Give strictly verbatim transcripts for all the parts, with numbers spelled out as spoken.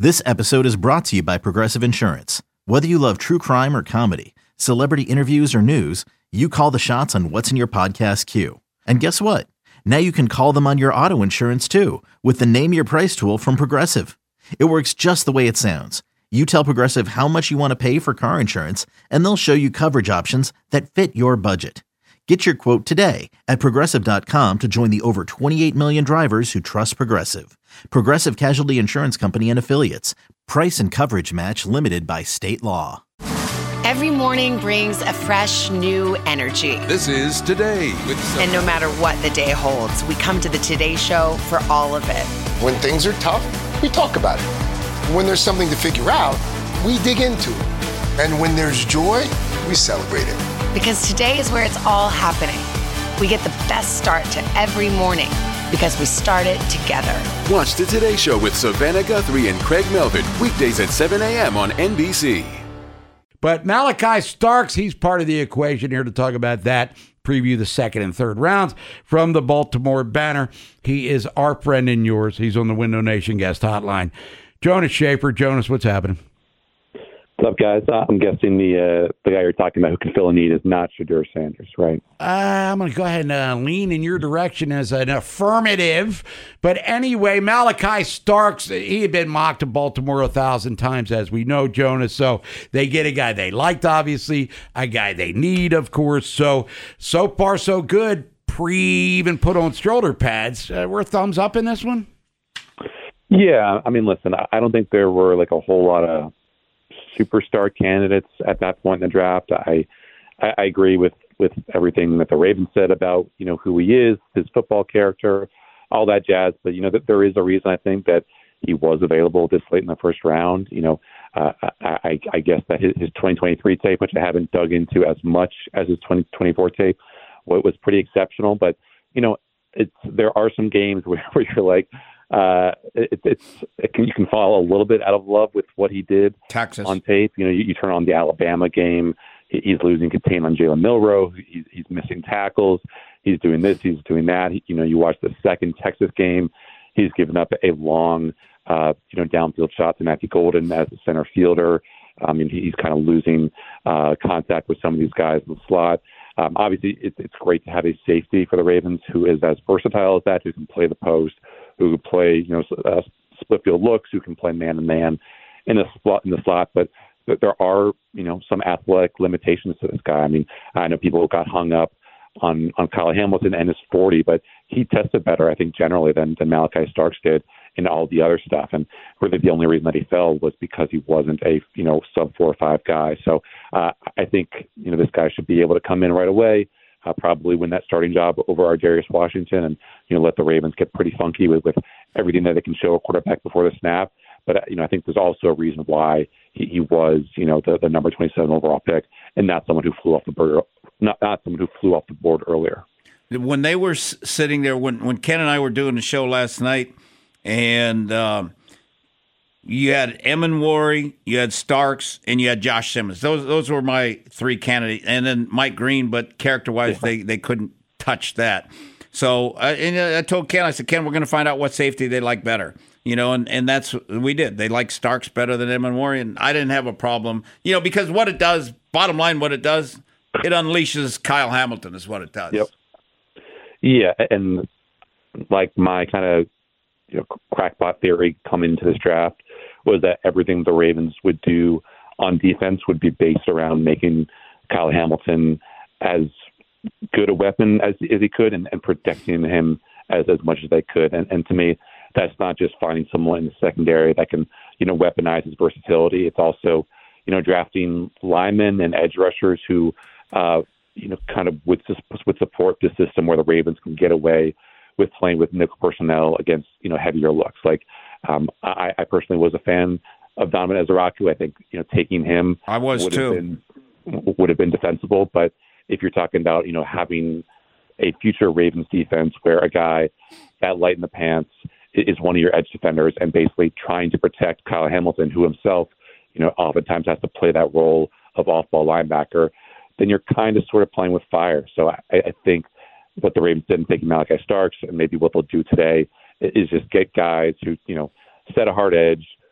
This episode is brought to you by Progressive Insurance. Whether you love true crime or comedy, celebrity interviews or news, you call the shots on what's in your podcast queue. And guess what? Now you can call them on your auto insurance too with the Name Your Price tool from Progressive. It works just the way it sounds. You tell Progressive how much you want to pay for car insurance, and they'll show you coverage options that fit your budget. Get your quote today at Progressive dot com to join the over twenty-eight million drivers who trust Progressive. Progressive Casualty Insurance Company and Affiliates. Price and coverage match limited by state law. Every morning brings a fresh, new energy. This is Today with Sophie. And no matter what the day holds, we come to the Today Show for all of it. When things are tough, we talk about it. When there's something to figure out, we dig into it. And when there's joy, we celebrate it. Because today is where it's all happening. We get the best start to every morning because we start it together. Watch the Today Show with Savannah Guthrie and Craig Melvin, weekdays at seven a.m. on N B C. But Malachi Starks, he's part of the equation here to talk about that, preview the second and third rounds from the Baltimore Banner. He is our friend and yours. He's on the Window Nation guest hotline. Jonas Shaffer. Jonas, what's happening? What's up, guys? Uh, I'm guessing the uh, the guy you're talking about who can fill a need is not Shedeur Sanders, right? Uh, I'm going to go ahead and uh, lean in your direction as an affirmative. But anyway, Malachi Starks, he had been mocked to Baltimore a thousand times, as we know, Jonas. So they get a guy they liked, obviously, a guy they need, of course. So, so far, so good. Pre even put on shoulder pads. Uh, we're thumbs up in this one? Yeah, I mean, listen, I don't think there were like a whole lot of superstar candidates at that point in the draft. I, I, I agree with, with everything that the Ravens said about, you know, who he is, his football character, all that jazz. But, you know, that there is a reason I think that he was available this late in the first round. You know, uh, I, I, I guess that his, his twenty twenty-three tape, which I haven't dug into as much as his twenty twenty-four tape, well, it was pretty exceptional. But, you know, it's there are some games where, where you're like, Uh, it, it's it can, you can fall a little bit out of love with what he did Texas. on tape. You know, you, you turn on the Alabama game, he, he's losing contain on Jalen Milroe. He's, he's missing tackles. He's doing this. He's doing that. He, you know, you watch the second Texas game, he's given up a long, uh, you know, downfield shot to Matthew Golden as a center fielder. I mean, he's kind of losing uh, contact with some of these guys in the slot. Um, obviously, it, it's great to have a safety for the Ravens who is as versatile as that, who can play the post, who can play, you know, uh, split field looks, who can play man to man in the slot. In the slot, but there are, you know, some athletic limitations to this guy. I mean, I know people got hung up on on Kyle Hamilton and his forty, but he tested better, I think, generally than than Malachi Starks did in all the other stuff. And really, the only reason that he fell was because he wasn't a, you know, sub four or five guy. So uh, I think, you know, this guy should be able to come in right away. Uh, probably win that starting job over our Darius Washington and, you know, let the Ravens get pretty funky with, with everything that they can show a quarterback before the snap. But, uh, you know, I think there's also a reason why he, he was, you know, the, the number twenty-seven overall pick and not someone who flew off the board, not, not someone who flew off the board earlier. When they were sitting there, when, when Ken and I were doing the show last night, and um, you had Emenwari, you had Starks, and you had Josh Simmons. Those those were my three candidates. And then Mike Green, but character-wise, yeah. they, they couldn't touch that. So uh, and I told Ken, I said, Ken, we're going to find out what safety they like better. You know, and, and that's what we did. They like Starks better than Emenwari, and I didn't have a problem. You know, because what it does, bottom line, what it does, it unleashes Kyle Hamilton is what it does. Yep. Yeah, and like my kind of, you know, crackpot theory coming into this draft was that everything the Ravens would do on defense would be based around making Kyle Hamilton as good a weapon as, as he could and, and protecting him as, as much as they could. And, and to me, that's not just finding someone in the secondary that can, you know, weaponize his versatility. It's also, you know, drafting linemen and edge rushers who, uh, you know, kind of would, would support the system where the Ravens can get away with playing with nickel personnel against, you know, heavier looks. Like, um, I, I personally was a fan of Donovan Ezeraku. I think, you know, taking him I was would too. have been would have been defensible. But if you're talking about, you know, having a future Ravens defense where a guy that light in the pants is one of your edge defenders and basically trying to protect Kyle Hamilton, who himself, you know, oftentimes has to play that role of off-ball linebacker, then you're kind of sort of playing with fire. So I, I think what the Ravens did in taking Malachi Starks and maybe what they'll do today is just get guys who, you know, set a hard edge,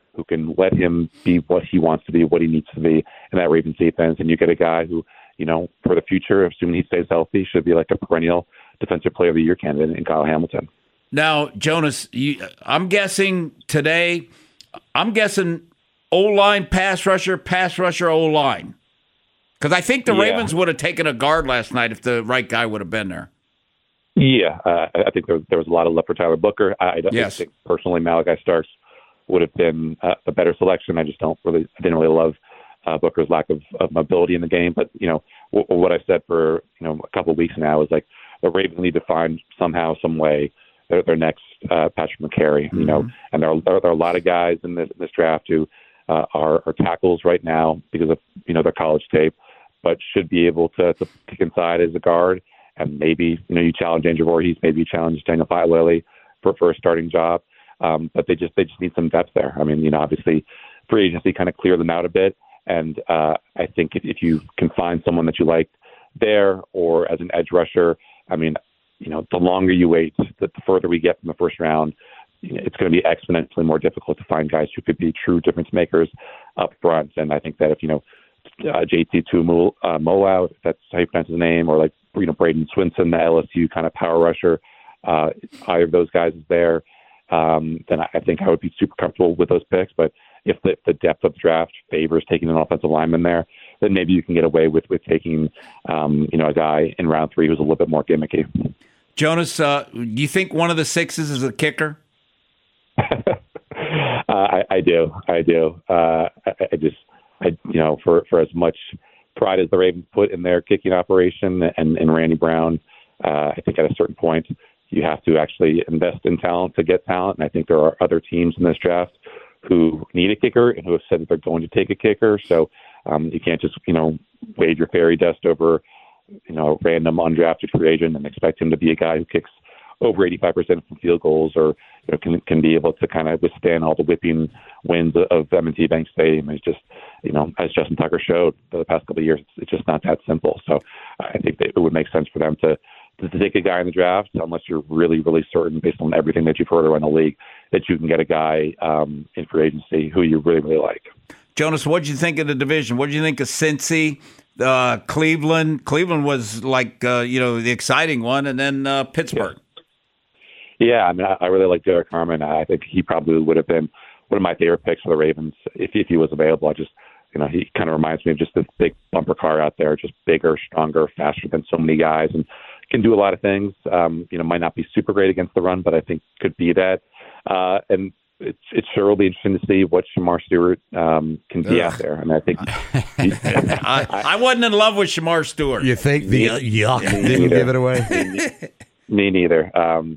who can let him be what he wants to be, what he needs to be in that Ravens defense. And you get a guy who, you know, for the future, assuming he stays healthy, should be like a perennial defensive player of the year candidate in Kyle Hamilton. Now, Jonas, you, I'm guessing today, I'm guessing O-line, pass rusher, pass rusher, O-line. Because I think the yeah. Ravens would have taken a guard last night if the right guy would have been there. Yeah, uh, I think there was, there was a lot of love for Tyler Booker. I, I don't yes. think personally Malachi Starks would have been uh, a better selection. I just don't really, I didn't really love uh, Booker's lack of, of mobility in the game. But, you know, w- what I've said for, you know, a couple of weeks now is like the Ravens need to find somehow, some way their, their next uh, Patrick McCary, mm-hmm. you know, and there are, there are a lot of guys in this, in this draft who uh, are, are tackles right now because of, you know, their college tape, but should be able to, to kick inside as a guard. And maybe, you know, you challenge Andrew Voorhees, maybe you challenge Daniel Faalele for, for a starting job. Um, but they just they just need some depth there. I mean, you know, obviously free agency kind of cleared them out a bit. And uh, I think if, if you can find someone that you like there or as an edge rusher, I mean, you know, the longer you wait, the, the further we get from the first round, you know, it's going to be exponentially more difficult to find guys who could be true difference makers up front. And I think that if, you know, uh, J T Tuimoloau, uh, Moau, if that's how you pronounce his name, or like, you know, Braden Swinson, the L S U kind of power rusher, uh, either of those guys is there, um, then I think I would be super comfortable with those picks. But if the, the depth of the draft favors taking an offensive lineman there, then maybe you can get away with, with taking, um, you know, a guy in round three who's a little bit more gimmicky. Jonas, uh, do you think one of the sixes is a kicker? uh, I, I do. I do. Uh, I, I just, I, you know, for, for as much pride as the Ravens put in their kicking operation and, and Randy Brown, uh, I think at a certain point you have to actually invest in talent to get talent. And I think there are other teams in this draft who need a kicker and who have said that they're going to take a kicker. So um, you can't just, you know, wave your fairy dust over, you know, a random undrafted free agent and expect him to be a guy who kicks over eighty-five percent from field goals or, you know, can can be able to kind of withstand all the whipping winds of M and T Bank Stadium. It's just, you know, as Justin Tucker showed for the past couple of years, it's, it's just not that simple. So I think that it would make sense for them to, to, to take a guy in the draft, unless you're really, really certain based on everything that you've heard around the league that you can get a guy um, in free agency who you really, really like. Jonas, what did you think of the division? What did you think of Cincy, uh, Cleveland? Cleveland was like, uh, you know, the exciting one, and then uh, Pittsburgh. Yeah. Yeah, I mean, I, I really like Derek Harmon. I think he probably would have been one of my favorite picks for the Ravens if if he was available. I just, you know, he kind of reminds me of just this big bumper car out there, just bigger, stronger, faster than so many guys, and can do a lot of things. Um, you know, might not be super great against the run, but I think could be that. Uh, and it's it's sure will be interesting to see what Shamar Stewart um, can be Ugh. out there. I mean, I think I, I wasn't in love with Shamar Stewart. You think the uh, yuck didn't give it away? Me, me neither. Um,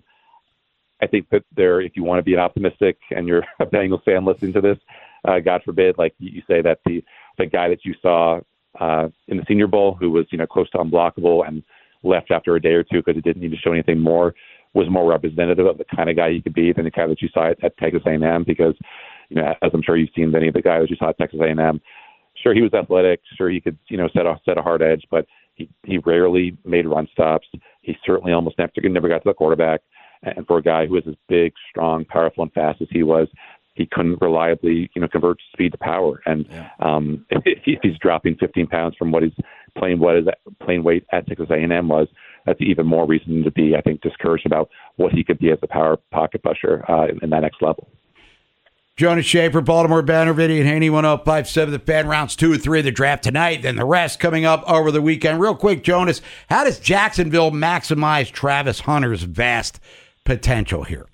I think that there, if you want to be an optimistic and you're a Bengals fan listening to this, uh, God forbid, like you say that the, the guy that you saw uh, in the Senior Bowl who was, you know, close to unblockable and left after a day or two because he didn't need to show anything more was more representative of the kind of guy he could be than the guy that you saw at, at Texas A and M because, you know, as I'm sure you've seen many of the guys that you saw at Texas A and M, sure, he was athletic, sure, he could, you know, set a, set a hard edge, but he, he rarely made run stops. He certainly almost never, never got to the quarterback. And for a guy who was as big, strong, powerful, and fast as he was, he couldn't reliably, you know, convert speed to power. And yeah. um, if, if he's dropping fifteen pounds from what he's playing, what his playing weight at Texas A and M was, that's even more reason to be, I think, discouraged about what he could be as a power pocket pusher uh, in, in that next level. Jonas Shaffer, Baltimore Banner, Video and Haney, one oh five point seven, the Fan, rounds two and three of the draft tonight, then the rest coming up over the weekend. Real quick, Jonas, how does Jacksonville maximize Travis Hunter's vast potential here?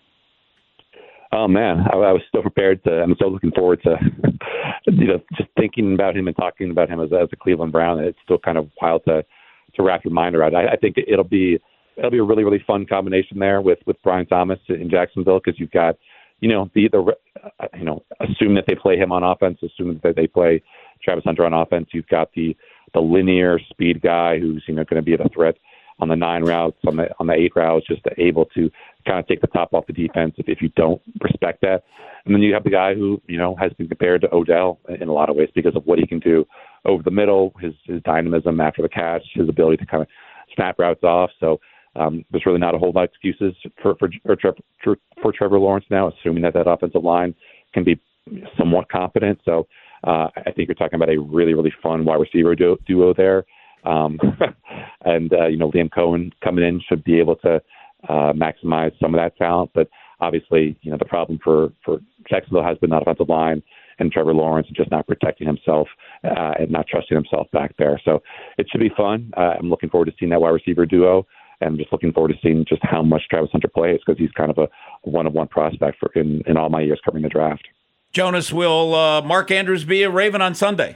Oh man, I, I was so prepared to. I'm so looking forward to, you know, just thinking about him and talking about him as, as a Cleveland Brown. It's still kind of wild to to wrap your mind around. I, I think it'll be it'll be a really really fun combination there with with Brian Thomas in Jacksonville because you've got, you know, the the uh, you know, assume that they play him on offense, assume that they play Travis Hunter on offense. You've got the the linear speed guy who's, you know, going to be the threat on the nine routes, on the on the eight routes, just to able to kind of take the top off the defense if, if you don't respect that. And then you have the guy who, you know, has been compared to Odell in a lot of ways because of what he can do over the middle, his his dynamism after the catch, his ability to kind of snap routes off. So um, there's really not a whole lot of excuses for for for, Trevor, for Trevor Lawrence now, assuming that that offensive line can be somewhat competent. So uh, I think you're talking about a really, really fun wide receiver duo, duo there. Um, and, uh, you know, Liam Cohen coming in should be able to uh, maximize some of that talent. But obviously, you know, the problem for, for Jacksonville has been that offensive line and Trevor Lawrence just not protecting himself uh, and not trusting himself back there. So it should be fun. Uh, I'm looking forward to seeing that wide receiver duo. And I'm just looking forward to seeing just how much Travis Hunter plays because he's kind of a one-of-one prospect for in, in all my years covering the draft. Jonas, will uh, Mark Andrews be a Raven on Sunday?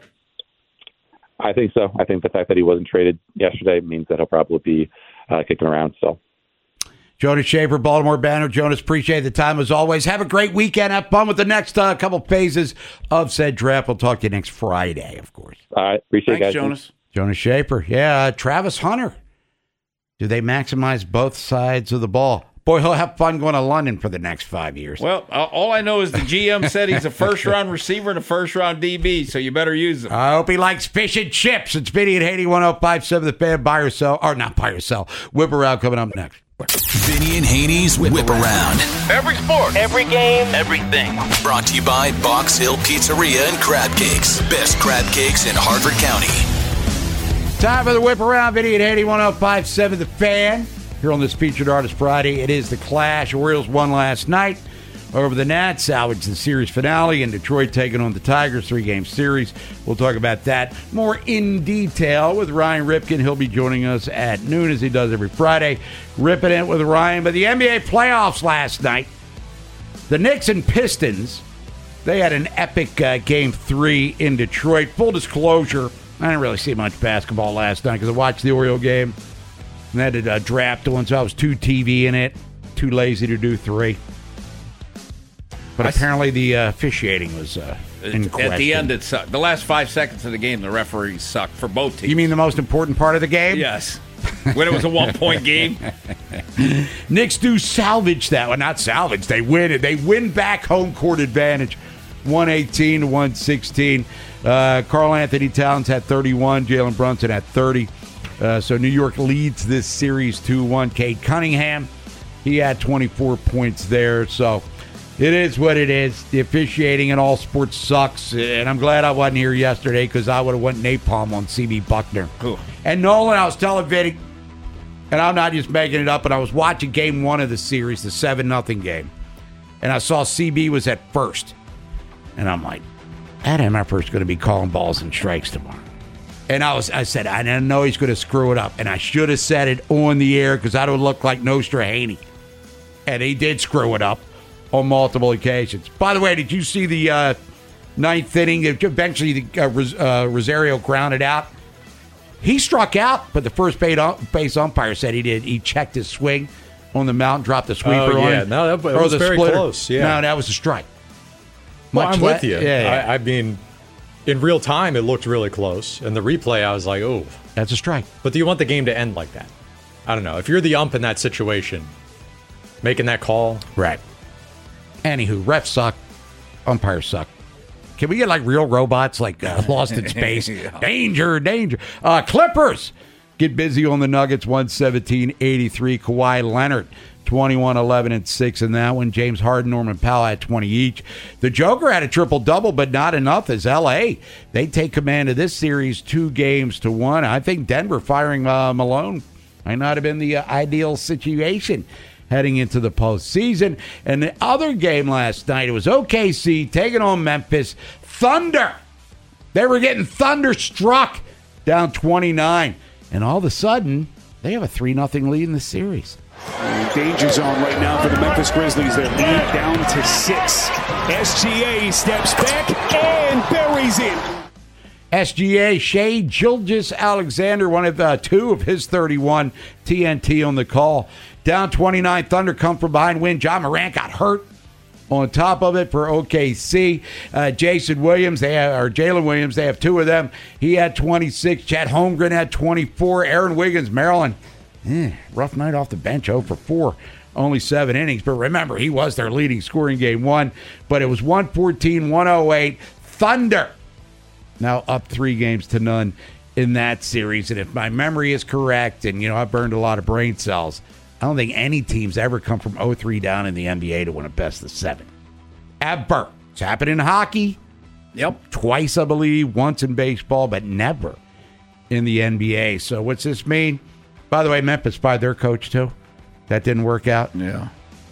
I think so. I think the fact that he wasn't traded yesterday means that he'll probably be uh, kicking around still. Jonas Shaffer, Baltimore Banner. Jonas, appreciate the time as always. Have a great weekend. Have fun with the next uh, couple phases of said draft. We'll talk to you next Friday, of course. All right. Appreciate Thanks, it, guys. Jonas. Jonas Shaffer. Yeah, uh, Travis Hunter. Do they maximize both sides of the ball? Boy, he'll have fun going to London for the next five years. Well, uh, all I know is the G M said he's a first-round receiver and a first-round D B, so you better use him. I hope he likes fish and chips. It's Vinny and Haney, one oh five point seven The Fan. Buy or sell, or not buy or sell. Whip Around coming up next. Vinny and Haney's Whip, Whip Around. Every sport, every game, everything. Brought to you by Box Hill Pizzeria and Crab Cakes. Best crab cakes in Harford County. Time for the Whip Around. Vinny and Haney, one oh five point seven The Fan. Here on this Featured Artist Friday, it is the Clash. Orioles won last night over the Nats, salvaged the series finale, and Detroit taking on the Tigers, three-game series. We'll talk about that more in detail with Ryan Ripken. He'll be joining us at noon, as he does every Friday. Ripping it with Ryan. But the N B A playoffs last night, the Knicks and Pistons, they had an epic uh, game three in Detroit. Full disclosure, I didn't really see much basketball last night because I watched the Oriole game. And I had a draft one, so I was too T V in it, too lazy to do three. But I apparently the uh, officiating was uh, in question. At the end, it sucked. The last five seconds of the game, the referees sucked for both teams. You mean the most important part of the game? Yes. When it was a one-point game. Knicks do salvage that one. Not salvage. They win it. They win back home court advantage. one eighteen to one sixteen. Uh, Karl Anthony Towns had thirty-one. Jalen Brunson had thirty. Uh, so New York leads this series two one. Cade Cunningham, he had twenty-four points there. So it is what it is. The officiating in all sports sucks. And I'm glad I wasn't here yesterday because I would have went napalm on C B Buckner. Ooh. And Nolan, I was telling Vinny, and I'm not just making it up, and I was watching game one of the series, the seven nothing game. And I saw C B was at first. And I'm like, that M F R's going to be calling balls and strikes tomorrow. And I was, I said, I know he's going to screw it up. And I should have said it on the air because I would look like Nostra Haney. And he did screw it up on multiple occasions. By the way, did you see the uh, ninth inning? Eventually, the, uh, Ros- uh, Rosario grounded out. He struck out, but the first base umpire said he did. He checked his swing on the mound, dropped the sweeper oh, on yeah. him. No, that, it was very splitter. close. Yeah. No, that was a strike. Well, I'm le- with you. Yeah, yeah. I, I mean, in real time, it looked really close. And the replay, I was like, oh. That's a strike. But do you want the game to end like that? I don't know. If you're the ump in that situation, making that call. Right. Anywho, refs suck. Umpires suck. Can we get like real robots, like uh, Lost in Space? yeah. Danger, danger. Uh, Clippers get busy on the Nuggets, one seventeen eighty-three. Kawhi Leonard, twenty-one, eleven, and six in that one. James Harden, Norman Powell had twenty each. The Joker had a triple-double, but not enough as L A. They take command of this series two games to one. I think Denver firing uh, Malone might not have been the uh, ideal situation heading into the postseason. And the other game last night, it was O K C taking on Memphis. Thunder. They were getting thunderstruck down twenty-nine. And all of a sudden, they have a three nothing lead in the series. Danger zone right now for the Memphis Grizzlies. Their lead down to six. S G A steps back and buries it. S G A, Shai Gilgeous-Alexander, one of uh, two of his thirty-one. T N T on the call. Down twenty-nine, Thunder come from behind win. John Morant got hurt on top of it for O K C. Uh, Jason Williams, they have, or Jalen Williams, they have two of them. He had twenty-six. Chet Holmgren had twenty-four. Aaron Wiggins, Maryland, eh, rough night off the bench, oh for four. Only seven innings. But remember, he was their leading scorer in game one. But it was one fourteen, one oh eight. Thunder now up three games to none in that series. And if my memory is correct, and, you know, I burned a lot of brain cells, I don't think any team's ever come from oh three down in the N B A to win a best of seven. Ever. It's happened in hockey. Yep. Twice, I believe, once in baseball, but never in the N B A. So what's this mean? By the way, Memphis fired their coach, too. That didn't work out. Yeah.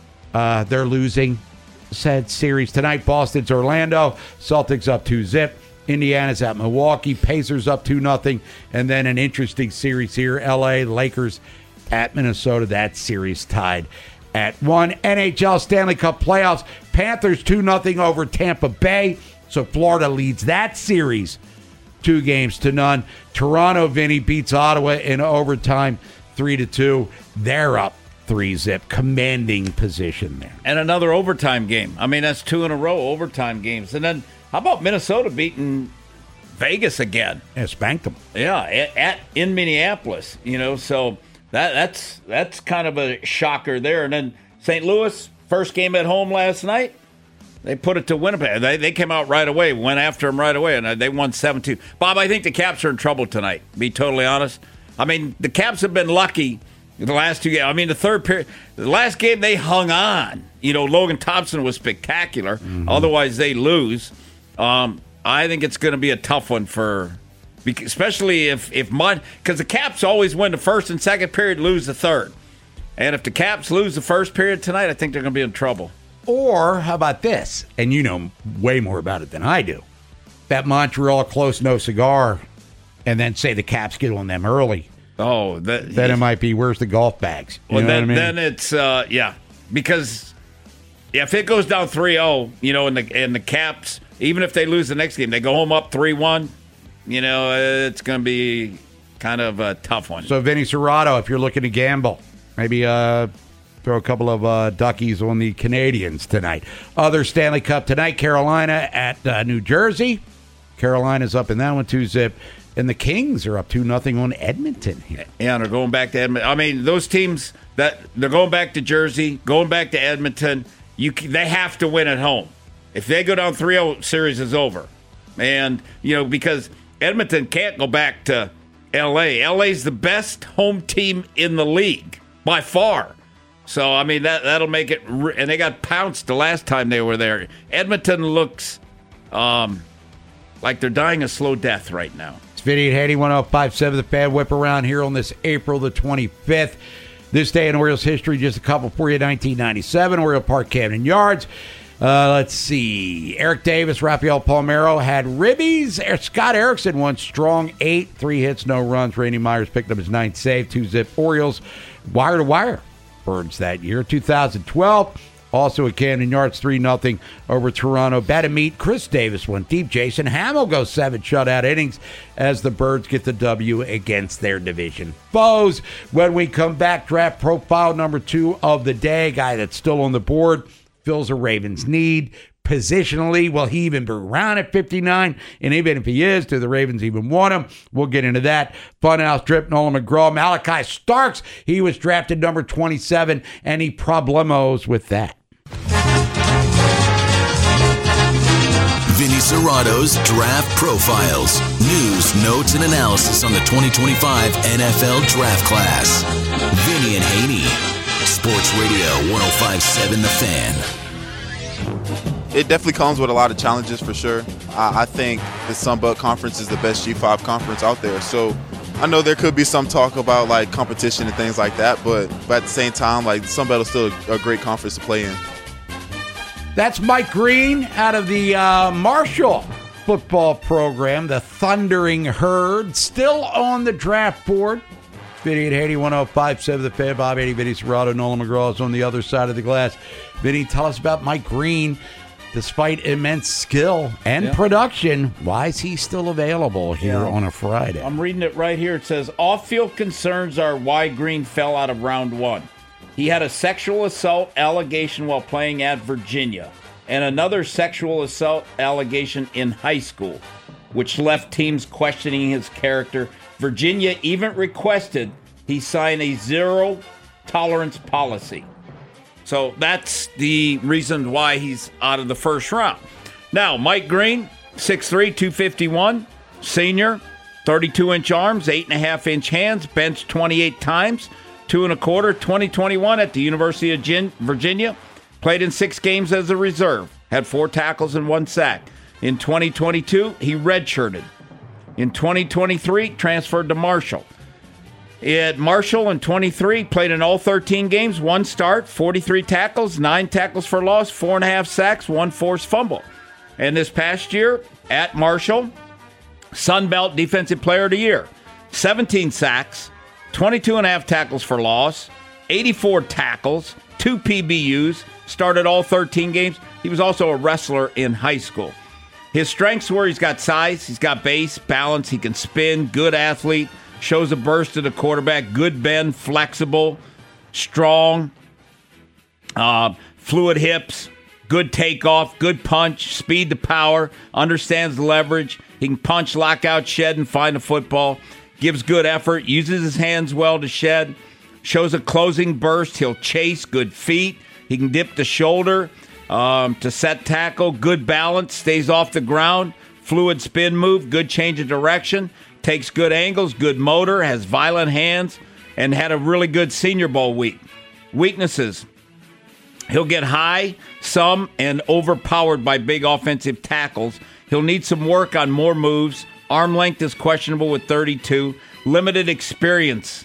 Uh, they're losing said series tonight. Boston's Orlando. Celtics up two zip. Indiana's at Milwaukee. Pacers up two nothing. And then an interesting series here. L A Lakers at Minnesota. That series tied at one. N H L Stanley Cup playoffs. Panthers two nothing over Tampa Bay. So Florida leads that series two games to none. Toronto, Vinny, beats Ottawa in overtime three to two. They're up three zip, commanding position there. And another overtime game. I mean, that's two in a row, overtime games. And then how about Minnesota beating Vegas again? Yeah, spanked them. Yeah, at, at in Minneapolis. You know, so that that's that's kind of a shocker there. And then Saint Louis, first game at home last night. They put it to Winnipeg. They they came out right away, went after them right away, and they won seven two. Bob, I think the Caps are in trouble tonight, to be totally honest. I mean, the Caps have been lucky the last two games. I mean, the third period, the last game they hung on. You know, Logan Thompson was spectacular. Mm-hmm. Otherwise, they lose. Um, I think it's going to be a tough one for, especially if, if Mon, because the Caps always win the first and second period, lose the third. And if the Caps lose the first period tonight, I think they're going to be in trouble. Or how about this? And you know way more about it than I do. That Montreal close no cigar, and then say the Caps get on them early. Oh, that, then it might be where's the golf bags? You well, know then, what I mean? then it's uh, yeah, because yeah, if it goes down three oh, you know, and the and the Caps, even if they lose the next game, they go home up three one. You know, it's going to be kind of a tough one. So, Vinny Serrato, if you're looking to gamble, maybe uh. throw a couple of uh, duckies on the Canadians tonight. Other Stanley Cup tonight, Carolina at uh, New Jersey. Carolina's up in that one, two zip. And the Kings are up two nothing on Edmonton here. Yeah, they're going back to Edmonton. I mean, those teams, that they're going back to Jersey, going back to Edmonton. You They have to win at home. If they go down three oh, series is over. And, you know, because Edmonton can't go back to L A. L A's the best home team in the league, by far. So, I mean, that, that'll make it... Re- and they got pounced the last time they were there. Edmonton looks um, like they're dying a slow death right now. It's Vinny and Haney, one oh five point seven, the Fan Whip around here on this April the twenty-fifth. This day in Orioles history, just a couple for you. nineteen ninety-seven, Oriole Park, Camden Yards. Uh, let's see. Eric Davis, Rafael Palmeiro had ribbies. Scott Erickson won strong eight, three hits, no runs. Randy Myers picked up his ninth save, two zip. Orioles wire to wire. Birds that year. two thousand twelve, also at Camden Yards, three nothing over Toronto. Bad to meet. Chris Davis went deep. Jason Hamill goes seven shutout innings as the Birds get the W against their division foes. When we come back, draft profile number two of the day, guy that's still on the board, fills a Ravens need. Positionally, will he even be around at fifty-nine? And even if he is, do the Ravens even want him? We'll get into that. Funhouse Drip, Nolan McGraw, Malachi Starks. He was drafted number twenty-seven. Any problemos with that? Vinny Serrato's Draft Profiles. News, notes, and analysis on the twenty twenty-five N F L Draft Class. Vinny and Haney. Sports Radio one oh five point seven The Fan. It definitely comes with a lot of challenges for sure. I, I think the Sun Belt Conference is the best G five conference out there. So I know there could be some talk about like competition and things like that, but, but at the same time, like Sun Belt is still a, a great conference to play in. That's Mike Green out of the uh, Marshall football program, the Thundering Herd, still on the draft board. Vinny and Haney, one oh five point seven The Fan. Bob Haney, Vinny Serrato, Nolan McGraw is on the other side of the glass. Vinny, tell us about Mike Green. Despite immense skill and yeah. production, why is he still available here yeah. on a Friday? I'm reading it right here. It says, off-field concerns are why Green fell out of round one. He had a sexual assault allegation while playing at Virginia and another sexual assault allegation in high school, which left teams questioning his character. Virginia even requested he sign a zero-tolerance policy. So that's the reason why he's out of the first round. Now, Mike Green, six three, two fifty-one, senior, thirty-two inch arms, eight point five inch hands, benched twenty-eight times, two and a quarter, twenty twenty-one at the University of Virginia, played in six games as a reserve, had four tackles and one sack. In twenty twenty-two, he redshirted. In twenty twenty-three, transferred to Marshall. At Marshall in twenty-three, played in all thirteen games, one start, forty-three tackles, nine tackles for loss, four and a half sacks, one forced fumble. And this past year at Marshall, Sun Belt Defensive Player of the Year, seventeen sacks, twenty-two and a half tackles for loss, eighty-four tackles, two P B Us, started all thirteen games. He was also a wrestler in high school. His strengths were he's got size, he's got base, balance, he can spin, good athlete, shows a burst to the quarterback, good bend, flexible, strong, uh, fluid hips, good takeoff, good punch, speed to power, understands leverage. He can punch, lock out, shed, and find the football. Gives good effort, uses his hands well to shed, shows a closing burst. He'll chase, good feet. He can dip the shoulder um, to set tackle, good balance, stays off the ground, fluid spin move, good change of direction, takes good angles, good motor, has violent hands, and had a really good Senior Bowl week. Weaknesses: he'll get high, some, and overpowered by big offensive tackles. He'll need some work on more moves. Arm length is questionable with thirty-two. Limited experience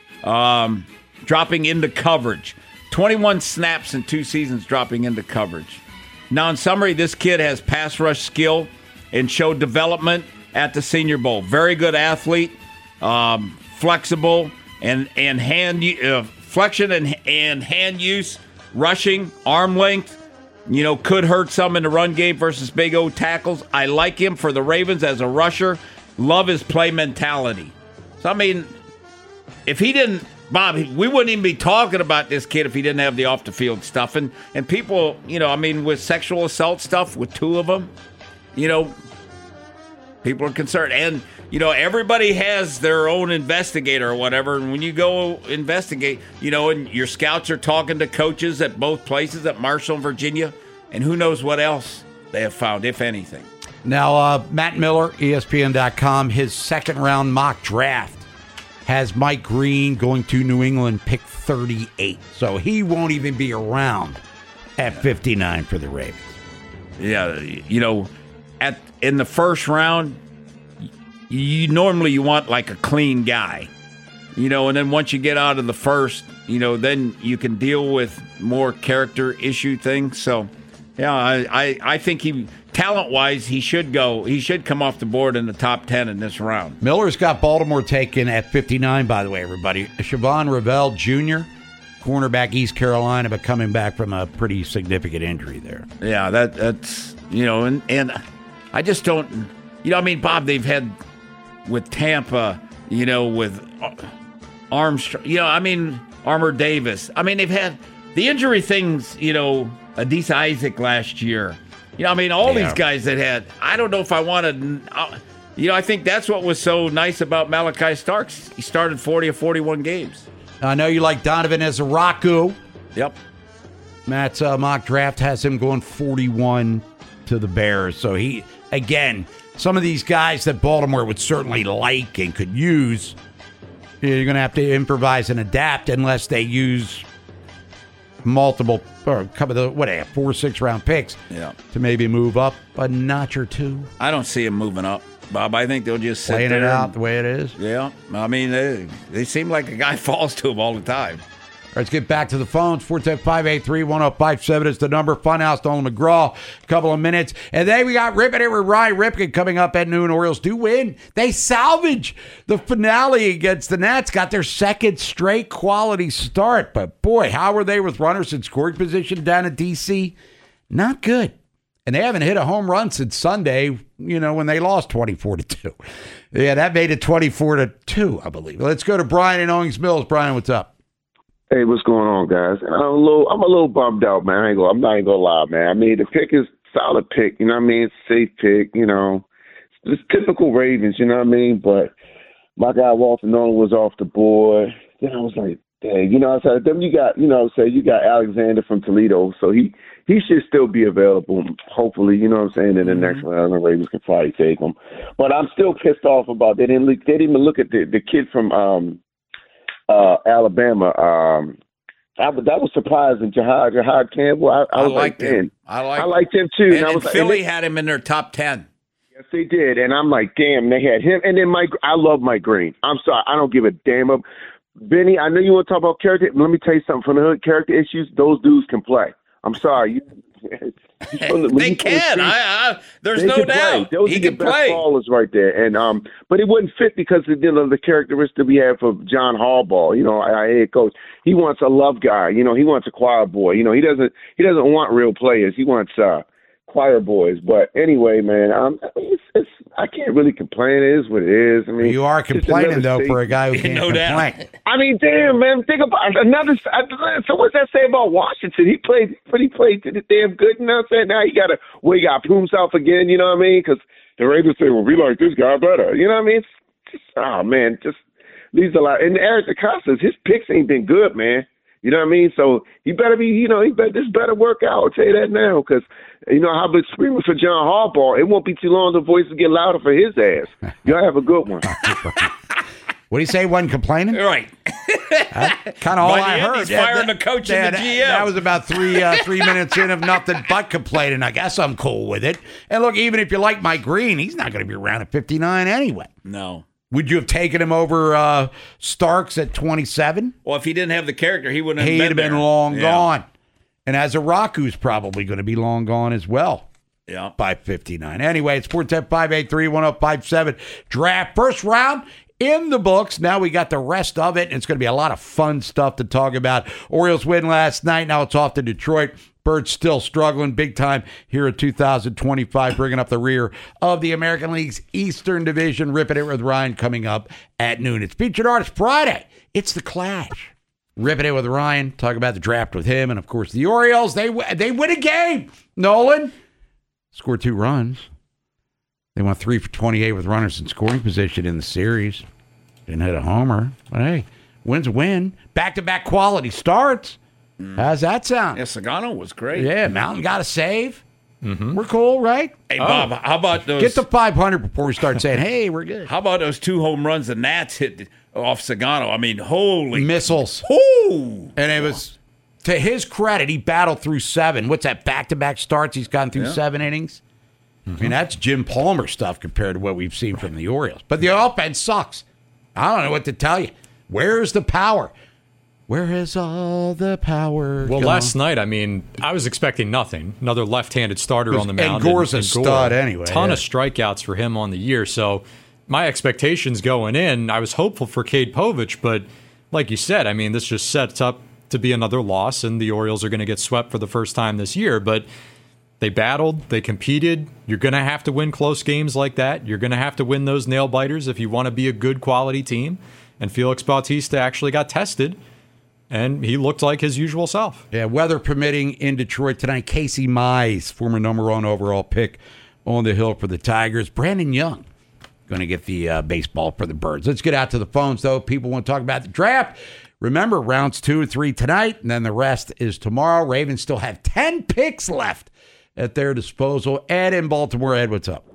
um, dropping into coverage. twenty-one snaps in two seasons dropping into coverage. Now, in summary, this kid has pass rush skill and showed development at the Senior Bowl. Very good athlete, um, flexible, and and hand uh, flexion and and hand use, rushing, arm length. You know, could hurt some in the run game versus big O tackles. I like him for the Ravens as a rusher. Love his play mentality. So, I mean, if he didn't, Bob, we wouldn't even be talking about this kid if he didn't have the off-the-field stuff. And, and people, you know, I mean, with sexual assault stuff, with two of them, you know, people are concerned. And, you know, everybody has their own investigator or whatever. And when you go investigate, you know, and your scouts are talking to coaches at both places, at Marshall and Virginia, and who knows what else they have found, if anything. Now, uh, Matt Miller, E S P N dot com, his second-round mock draft has Mike Green going to New England, pick thirty-eight. So he won't even be around at fifty-nine for the Ravens. Yeah, you know, at in the first round, you normally you want like a clean guy, you know, and then once you get out of the first, you know, then you can deal with more character issue things. So, yeah, I, I, I think he, talent-wise, he should go, he should come off the board in the top ten in this round. Miller's got Baltimore taken at fifty-nine, by the way, everybody. Siobhan Revell Junior, cornerback, East Carolina, but coming back from a pretty significant injury there. Yeah, that that's, you know, and, and I just don't, you know, I mean, Bob, they've had with Tampa, you know, with Armstrong, you know, I mean, Armour Davis. I mean, they've had the injury things, you know, Adisa Isaac last year. You know, I mean, all yeah. these guys that had, I don't know if I wanted, uh, you know, I think that's what was so nice about Malachi Starks. He started forty or forty-one games. I know you like Donovan Ezeraku. Yep. Matt's uh, mock draft has him going forty-one to the Bears. So he, again, some of these guys that Baltimore would certainly like and could use, you're going to have to improvise and adapt unless they use multiple, or a couple of the, what, four, six round picks yeah. to maybe move up a notch or two. I don't see them moving up, Bob. I think they'll just sit Playing there. it out and, the way it is. Yeah. I mean, they, they seem like a guy falls to them all the time. All right, let's get back to the phones. four one zero, five eight three, one zero five seven is the number. Funhouse, Nolan McGraw, a couple of minutes. And then we got Rip It with Ryan Ripken coming up at noon. Orioles do win. They salvage the finale against the Nats. Got their second straight quality start. But, boy, how were they with runners in scoring position down at D C? Not good. And they haven't hit a home run since Sunday, you know, when they lost twenty-four to two. Yeah, that made it twenty-four to two, I believe. Let's go to Brian in Owings Mills. Brian, what's up? Hey, what's going on, guys? I'm a little, I'm a little bummed out, man. I ain't gonna, I'm not even gonna lie, man. I mean, the pick is solid pick, you know what I mean? It's a safe pick, you know. It's typical Ravens, you know what I mean? But my guy Walter Nolan was off the board. Then I was like, dang, you know what I'm saying? Then you got, you know what I'm saying, you got Alexander from Toledo, so he he should still be available, hopefully, you know what I'm saying, in the mm-hmm. next round the Ravens can probably take him. But I'm still pissed off about they didn't look, they didn't even look at the, the kid from um Uh, Alabama, um, I, that was surprising. Jahad, Jahad Campbell. I, I, I was liked like, him. man, I liked I liked him too. And, and I and was like, Philly and they, had him in their top ten. Yes, they did. And I'm like, damn, they had him. And then Mike, I love Mike Green. I'm sorry, I don't give a damn. Up. Benny, I know you want to talk about character. Let me tell you something. From the hood, character issues, those dudes can play. I'm sorry. You, the, they can. The I, I, there's no doubt. Play. Those he are can the best play. ballers right there. And um, but it wouldn't fit because of you know, the characteristic we have of John Harbaugh. You know, our head coach. He wants a love guy. You know, he wants a choir boy. You know, he doesn't. He doesn't want real players. He wants uh, choir boys. But anyway, man, um, I mean, it's, it's I can't really complain. It is what it is. I mean, you are complaining though state. for a guy who can't no complain. doubt. I mean, damn, man. Think about another. So what's that say about Washington? He played, but he played damn good. You know what I'm saying? Now he got to, well, he got himself again. You know what I mean? Because the Ravens say, well, we like this guy better. You know what I mean? It's just, oh man, just leaves a lot. And Eric DeCosta, his picks ain't been good, man. You know what I mean? So he better be, you know, he better this better work out. I'll tell you that now, because you know how I've been screaming for John Harbaugh. It won't be too long the voices get louder for his ass. Y'all have a good one. What do you say? Wasn't complaining? Right. Kind of all By the I end, heard. he's Yeah, firing that- the coach yeah, and the that- G M. That was about three uh, three minutes in of nothing but complaining. I guess I'm cool with it. And look, even if you like Mike Green, he's not going to be around at fifty-nine anyway. No. Would you have taken him over uh, Starks at twenty-seven? Well, if he didn't have the character, he wouldn't have He'd been have been there. long Yeah. gone. And as a Raku's probably going to be long gone as well. Yeah. By fifty-nine. Anyway, it's four one zero, five eight three, one zero five seven. Draft first round in the books. Now we got the rest of it, and it's going to be a lot of fun stuff to talk about. Orioles win last night. Now it's off to Detroit. Birds still struggling big time here in two thousand twenty-five, bringing up the rear of the American League's Eastern Division. Ripping it with Ryan coming up at noon. It's Featured Artist Friday. It's The Clash. Ripping it with Ryan. Talk about the draft with him. And, of course, the Orioles. They, they win a game. Nolan scored two runs. They went three for twenty-eight with runners in scoring position in the series. Didn't hit a homer. But, hey, win's a win. Back-to-back quality starts. How's that sound? Yeah, Sagano was great. Yeah, Mountain got a save. Mm-hmm. We're cool, right? Hey, Bob, how about those? Get to five hundred before we start saying, hey, we're good. How about those two home runs the Nats hit off Sagano? I mean, holy. Missiles. Ooh. And it was, to his credit, he battled through seven. What's that, back-to-back starts? He's gone through Yeah. seven innings? Mm-hmm. I mean, that's Jim Palmer stuff compared to what we've seen from the Orioles. But the offense sucks. I don't know what to tell you. Where's the power? Where is all the power Well, gone? last night, I mean, I was expecting nothing. Another left-handed starter on the And mound. Gore's a stud anyway, Ton yeah. of strikeouts for him on the year. So my expectations going in, I was hopeful for Cade Povich, but like you said, I mean, this just sets up to be another loss, and the Orioles are going to get swept for the first time this year. But they battled, they competed. You're going to have to win close games like that. You're going to have to win those nail-biters if you want to be a good quality team. And Felix Bautista actually got tested, and he looked like his usual self. Yeah, weather permitting in Detroit tonight. Casey Mize, former number one overall pick on the hill for the Tigers. Brandon Young going to get the uh, baseball for the Birds. Let's get out to the phones, though. People want to talk about the draft. Remember, rounds two and three tonight, and then the rest is tomorrow. Ravens still have ten picks left at their disposal. Ed in Baltimore. Ed, what's up?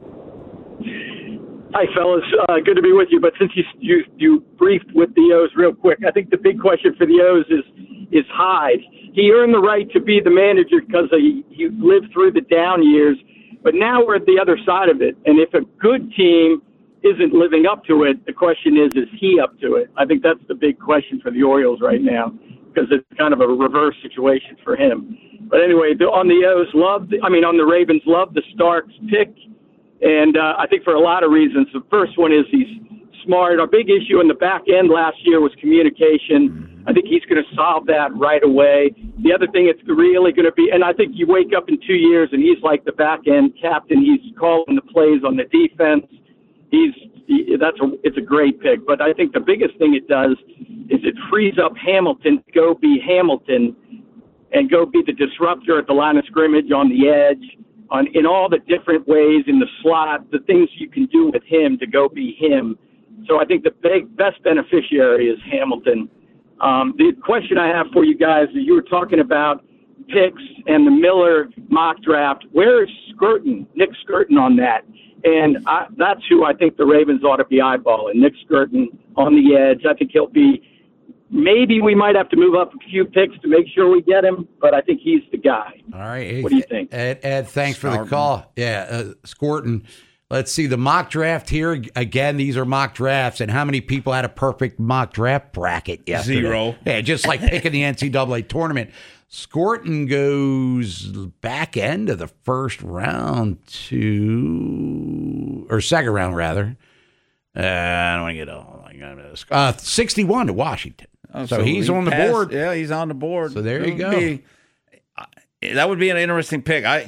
Hi, fellas. Uh, good to be with you. But since you, you you briefed with the O's real quick, I think the big question for the O's is is Hyde. He earned the right to be the manager because he, he lived through the down years. But now we're at the other side of it. And if a good team isn't living up to it, the question is, is he up to it? I think that's the big question for the Orioles right now, because it's kind of a reverse situation for him. But anyway, the, on the O's, love. The, I mean, on the Ravens, love the Starks pick. And uh, I think for a lot of reasons. The first one is he's smart. Our big issue in the back end last year was communication. I think he's going to solve that right away. The other thing it's really going to be, and I think you wake up in two years and he's like the back end captain. He's calling the plays on the defense. He's he, that's a it's a great pick. But I think the biggest thing it does is it frees up Hamilton to go be Hamilton and go be the disruptor at the line of scrimmage, on the edge, on in all the different ways in the slot, the things you can do with him to go be him. So I think the big, best beneficiary is Hamilton. Um, the question I have for you guys is, you were talking about picks and the Miller mock draft. Where is Skirtin, Nick Skirtin on that? And I, that's who I think the Ravens ought to be eyeballing, Nick Skirtin on the edge. I think he'll be maybe we might have to move up a few picks to make sure we get him, but I think he's the guy. All right. What do you think? Ed, Ed thanks for the call. Yeah, uh, Scorton. Let's see the mock draft here. Again, these are mock drafts. And how many people had a perfect mock draft bracket yesterday? Zero. Yeah, just like picking the N C double A tournament. Scorton goes back end of the first round to, or second round rather. Uh, I don't want to get all like this. Uh, sixty-one to Washington. Oh, so, so he's he on the passed, board. Yeah, he's on the board. So there It you go. would be- that would be an interesting pick. I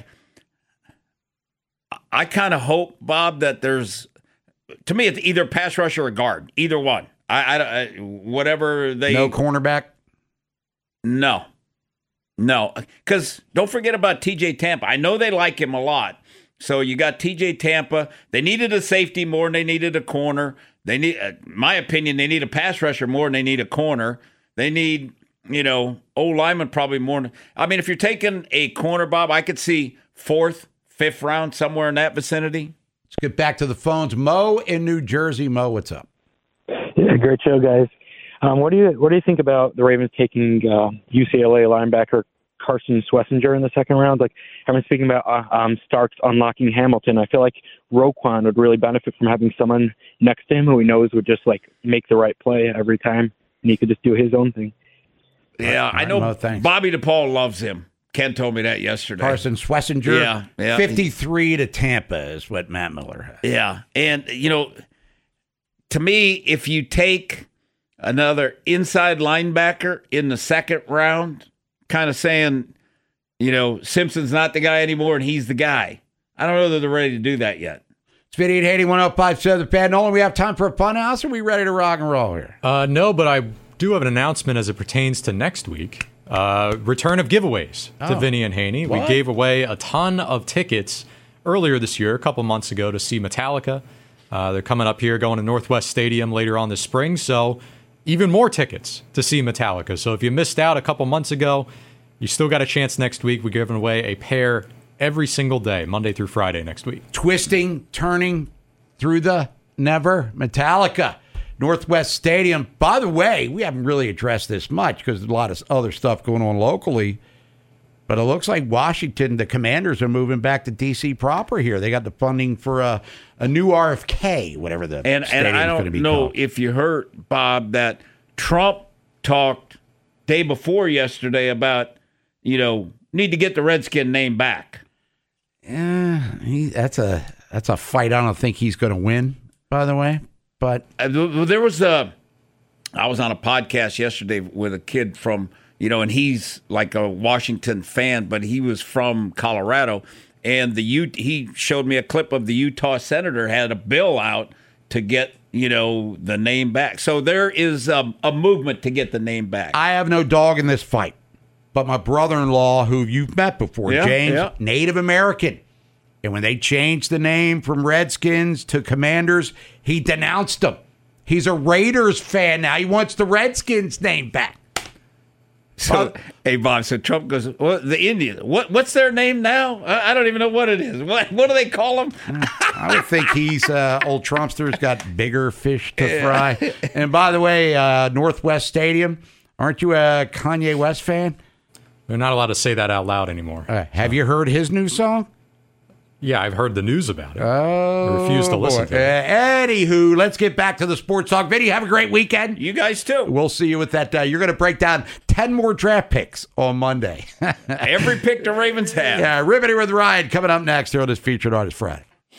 I kind of hope, Bob, that there's, to me, it's either pass rusher or guard. Either one. I, I, I whatever they. No cornerback? No. No. Because don't forget about T J Tampa. I know they like him a lot. So you got T J Tampa. They needed a safety more than they needed a corner. They need, uh, my opinion, they need a pass rusher more than they need a corner. They need, you know, O lineman probably more. Than, I mean, if you're taking a corner, Bob, I could see fourth, fifth round, somewhere in that vicinity. Let's get back to the phones. Mo in New Jersey. Mo, what's up? Yeah, great show, guys. Um, what do you what do you think about the Ravens taking uh, U C L A linebacker Carson Schlesinger in the second round? Like everyone's speaking about uh, um, Starks unlocking Hamilton. I feel like Roquan would really benefit from having someone next to him who he knows would just like make the right play every time, and he could just do his own thing. Yeah, right, I know. Mo, thanks. Bobby DePaul loves him. Ken told me that yesterday. Carson Schlesinger. Yeah, yeah. fifty-three to Tampa is what Matt Miller has. Yeah, and you know, to me, if you take another inside linebacker in the second round, kind of saying, you know, Simpson's not the guy anymore and he's the guy. I don't know that they're ready to do that yet. It's Vinny and Haney, one oh five seven The Fan. Nolan, we have time for a fun house, or are we ready to rock and roll here? Uh, no, but I do have an announcement as it pertains to next week. Uh, return of giveaways to Oh. Vinny and Haney. We What? gave away a ton of tickets earlier this year, a couple months ago, to see Metallica. Uh, they're coming up here, going to Northwest Stadium later on this spring, so even more tickets to see Metallica. So if you missed out a couple months ago, you still got a chance next week. We're giving away a pair every single day, Monday through Friday next week. Twisting, turning through the never. Metallica, Northwest Stadium. By the way, we haven't really addressed this much because there's a lot of other stuff going on locally. But it looks like Washington, the Commanders, are moving back to D C proper here. They got the funding for a, a new R F K, whatever the And and I stadium's gonna don't be know called. if you heard, Bob, that Trump talked day before yesterday about, you know, need to get the Redskin name back. Yeah, he, that's a that's a fight I don't think he's going to win, by the way. But Uh, there was a, I was on a podcast yesterday with a kid from, you know, and he's like a Washington fan, but he was from Colorado. And the U, he showed me a clip of the Utah senator had a bill out to get, you know, the name back. So there is a, a movement to get the name back. I have no dog in this fight. But my brother-in-law, who you've met before, Yeah, James, yeah. Native American. And when they changed the name from Redskins to Commanders, he denounced them. He's a Raiders fan now. He wants the Redskins name back. So, hey, Bob, so Trump goes, well, the Indians, what, what's their name now? I, I don't even know what it is. What, what do they call them? I would think he's, uh, old Trumpster's got bigger fish to fry. And by the way, uh, Northwest Stadium, aren't you a Kanye West fan? They're not allowed to say that out loud anymore. Uh, have you heard his new song? Yeah, I've heard the news about it. Oh, I refuse to listen boy. to it. Uh, anywho, let's get back to the sports talk. Vinny, have a great weekend. You guys too. We'll see you with that. Uh, you're going to break down ten more draft picks on Monday. Every pick the Ravens have. Yeah, riveting with Ryan coming up next here on this Featured Artist Friday.